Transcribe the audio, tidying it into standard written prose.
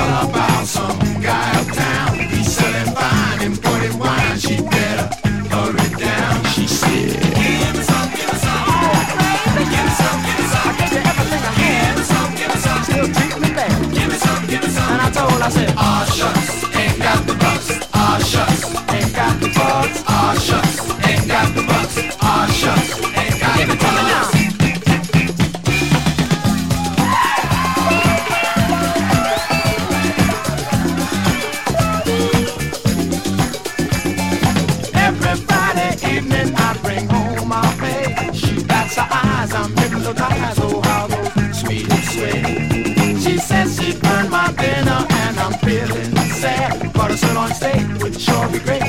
tell about some guy uptown. He's selling fine, imported wine. She better hurry down. She said, give me some, give me some. Oh, baby, give me some, give me some. I gave you everything I had. Give me some, give me some. Still treat me bad. Give me some, give me some. And I told her, I said, aw shucks, ain't got the bucks. Aw shucks, ain't got the bucks. Aw shucks, ain't got the bucks. Aw shucks, ain't got the bucks. I'm hypnotized, oh how those sweet and sway. She says she burned my dinner and I'm feeling sad, but a sirloin steak would sure be great.